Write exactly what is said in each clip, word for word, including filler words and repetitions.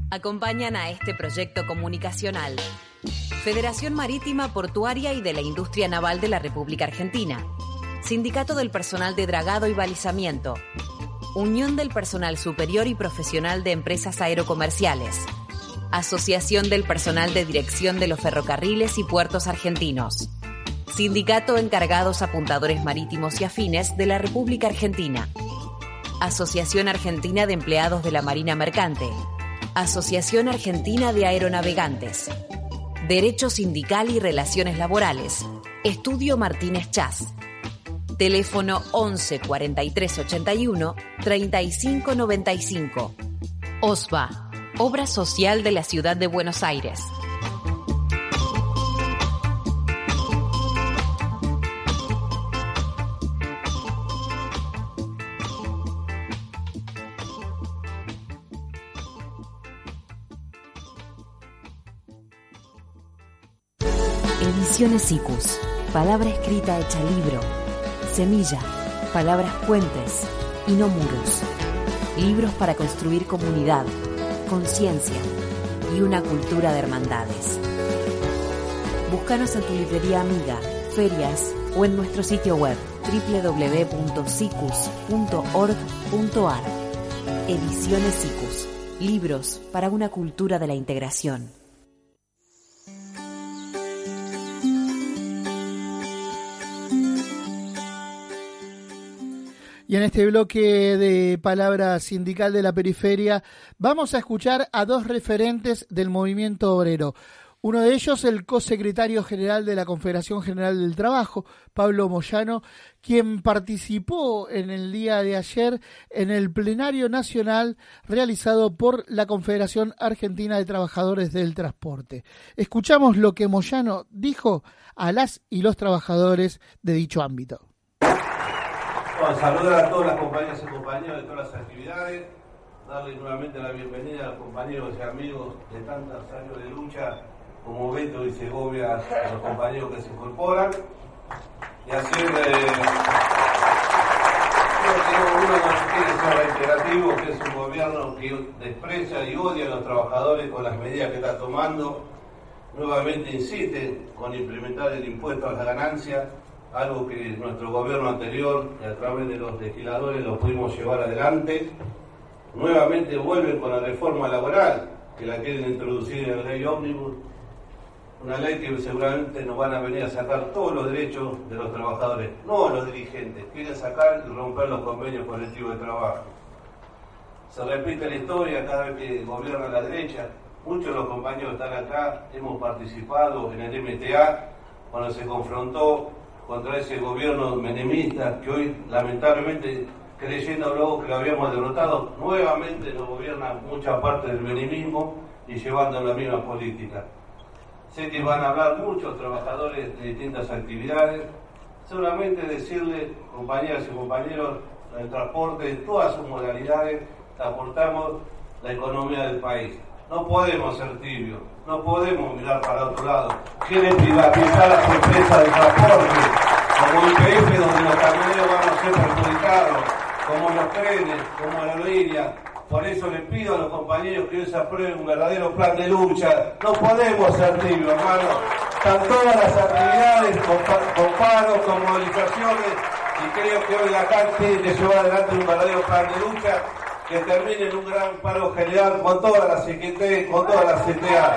Acompañan a este proyecto comunicacional Federación Marítima, Portuaria y de la Industria Naval de la República Argentina, Sindicato del Personal de Dragado y Balizamiento, Unión del Personal Superior y Profesional de Empresas Aerocomerciales, Asociación del Personal de Dirección de los Ferrocarriles y Puertos Argentinos, Sindicato Encargados Apuntadores Marítimos y Afines de la República Argentina, Asociación Argentina de Empleados de la Marina Mercante, Asociación Argentina de Aeronavegantes, Derecho Sindical y Relaciones Laborales, Estudio Martínez Chas, teléfono once cuarenta y tres ochenta y uno treinta y cinco noventa y cinco. O S B A, Obra Social de la Ciudad de Buenos Aires. Ediciones Icus, palabra escrita hecha libro. Semilla, palabras puentes y no muros. Libros para construir comunidad, conciencia y una cultura de hermandades. Búscanos en tu librería amiga, ferias o en nuestro sitio web doble u doble u doble u punto cicus punto org punto ar. Ediciones Icus, libros para una cultura de la integración. Y en este bloque de Palabra Sindical de la Periferia vamos a escuchar a dos referentes del movimiento obrero. Uno de ellos, el cosecretario general de la Confederación General del Trabajo, Pablo Moyano, quien participó en el día de ayer en el plenario nacional realizado por la Confederación Argentina de Trabajadores del Transporte. Escuchamos lo que Moyano dijo a las y los trabajadores de dicho ámbito. Bueno, saludar a todas las compañeras y compañeros de todas las actividades, darle nuevamente la bienvenida a los compañeros y amigos de tantos años de lucha como Beto y Segovia, a los compañeros que se incorporan, y hacer, eh, creo que uno no quiere ser reiterativo, que es un gobierno que desprecia y odia a los trabajadores con las medidas que está tomando, nuevamente insiste con implementar el impuesto a la ganancia, algo que nuestro gobierno anterior, a través de los legisladores, lo pudimos llevar adelante. Nuevamente vuelven con la reforma laboral, que la quieren introducir en la ley ómnibus, una ley que seguramente nos van a venir a sacar todos los derechos de los trabajadores, no los dirigentes, quieren sacar y romper los convenios colectivos de trabajo. Se repite la historia cada vez que gobierna la derecha. Muchos de los compañeros que están acá hemos participado en el M T A cuando se confrontó contra ese gobierno menemista que hoy, lamentablemente, creyendo luego que lo habíamos derrotado, nuevamente nos gobierna mucha parte del menemismo y llevando la misma política. Sé que van a hablar muchos trabajadores de distintas actividades, solamente decirle, compañeras y compañeros del transporte, de todas sus modalidades, aportamos la economía del país. No podemos ser tibios, no podemos mirar para otro lado. Quieren privatizar las empresas de transporte, como I P F, donde los camioneros van a ser perjudicados, como los trenes, como la aerolínea. Por eso les pido a los compañeros que hoy se apruebe un verdadero plan de lucha. No podemos ser tibios, hermano. Están todas las actividades con, con paros, con movilizaciones, y creo que hoy la C A C tiene que llevar adelante un verdadero plan de lucha que termine en un gran paro general con todas las C G T, con todas las C T A.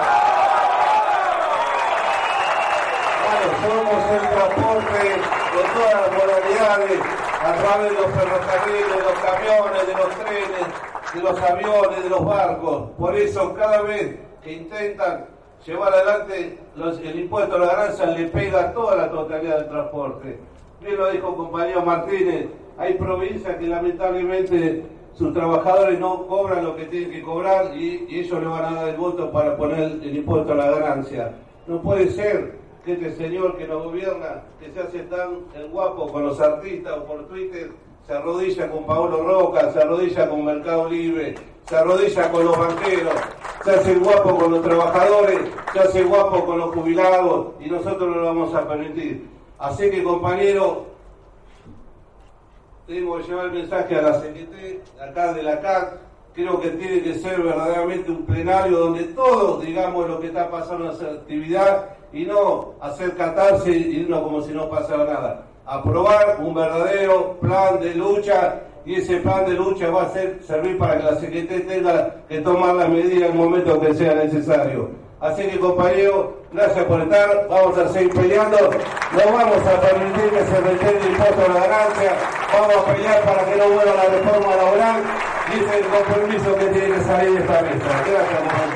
Bueno, somos el transporte de todas las modalidades, a través de los ferrocarriles, de los camiones, de los trenes, de los aviones, de los barcos. Por eso, cada vez que intentan llevar adelante los, el impuesto a la ganancia, le pega a toda la totalidad del transporte. Bien lo dijo el compañero Martínez, hay provincias que lamentablemente sus trabajadores no cobran lo que tienen que cobrar y, y ellos le van a dar el voto para poner el impuesto a la ganancia. No puede ser que este señor que nos gobierna, que se hace tan el guapo con los artistas o por Twitter, se arrodilla con Paolo Roca, se arrodilla con Mercado Libre, se arrodilla con los banqueros, se hace el guapo con los trabajadores, se hace el guapo con los jubilados, y nosotros no lo vamos a permitir. Así que, compañeros, tengo que llevar el mensaje a la C G T, acá de la C A C, Creo que tiene que ser verdaderamente un plenario donde todos digamos lo que está pasando en esa actividad y no hacer catarse y irnos como si no pasara nada. Aprobar un verdadero plan de lucha, y ese plan de lucha va a ser, servir para que la C G T tenga que tomar las medidas en el momento que sea necesario. Así que, compañeros, gracias por estar, vamos a seguir peleando, no vamos a permitir que se retire el impuesto a la ganancia, vamos a pelear para que no vuelva la reforma laboral, y ese es el compromiso que tiene que salir de esta mesa. Gracias, compañeros.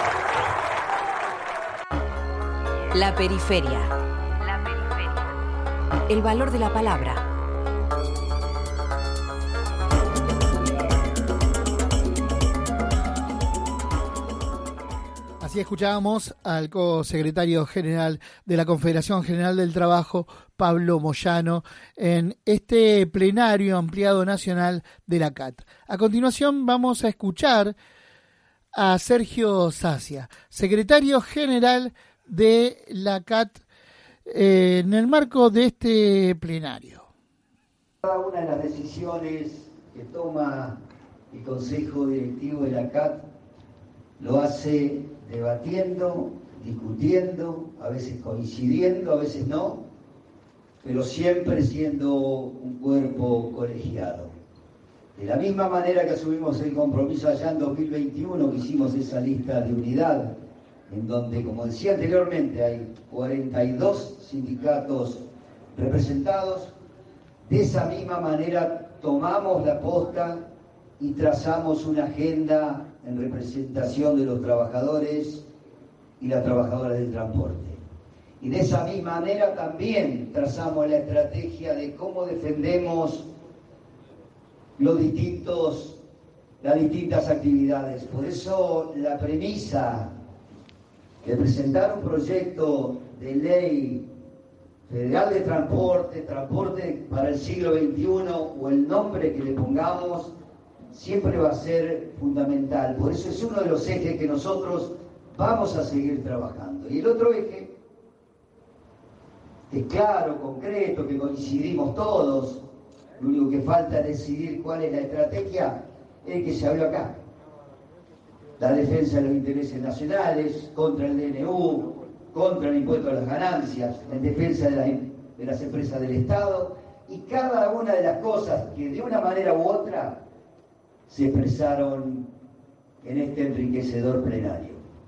La periferia. La periferia. El valor de la palabra. Así escuchábamos al co-secretario general de la Confederación General del Trabajo, Pablo Moyano, en este plenario ampliado nacional de la C A T. A continuación vamos a escuchar a Sergio Sacia, secretario general de la C A T, eh, en el marco de este plenario. Cada una de las decisiones que toma el Consejo Directivo de la C A T lo hace debatiendo, discutiendo, a veces coincidiendo, a veces no, pero siempre siendo un cuerpo colegiado. De la misma manera que asumimos el compromiso allá en dos mil veintiuno, que hicimos esa lista de unidad, en donde, como decía anteriormente, hay cuarenta y dos sindicatos representados, de esa misma manera tomamos la posta y trazamos una agenda en representación de los trabajadores y las trabajadoras del transporte. Y de esa misma manera también trazamos la estrategia de cómo defendemos los distintos, las distintas actividades. Por eso la premisa de presentar un proyecto de ley federal de transporte, transporte para el siglo veintiuno, o el nombre que le pongamos, siempre va a ser fundamental. Por eso es uno de los ejes que nosotros vamos a seguir trabajando. Y el otro eje, que es claro, concreto, que coincidimos todos, lo único que falta es decidir cuál es la estrategia, es el que se habló acá. La defensa de los intereses nacionales, contra el D N U, contra el impuesto a las ganancias, en defensa de, la, de las empresas del Estado, y cada una de las cosas que de una manera u otra se expresaron en este enriquecedor plenario.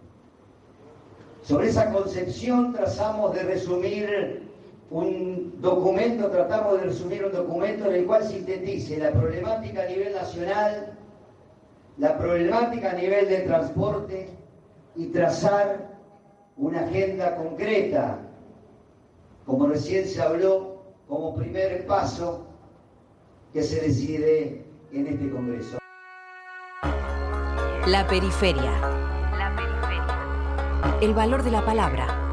Sobre esa concepción trazamos de resumir un documento, tratamos de resumir un documento en el cual sintetice la problemática a nivel nacional, la problemática a nivel de transporte, y trazar una agenda concreta, como recién se habló, como primer paso que se decide en este Congreso. La periferia. La periferia. El valor de la palabra.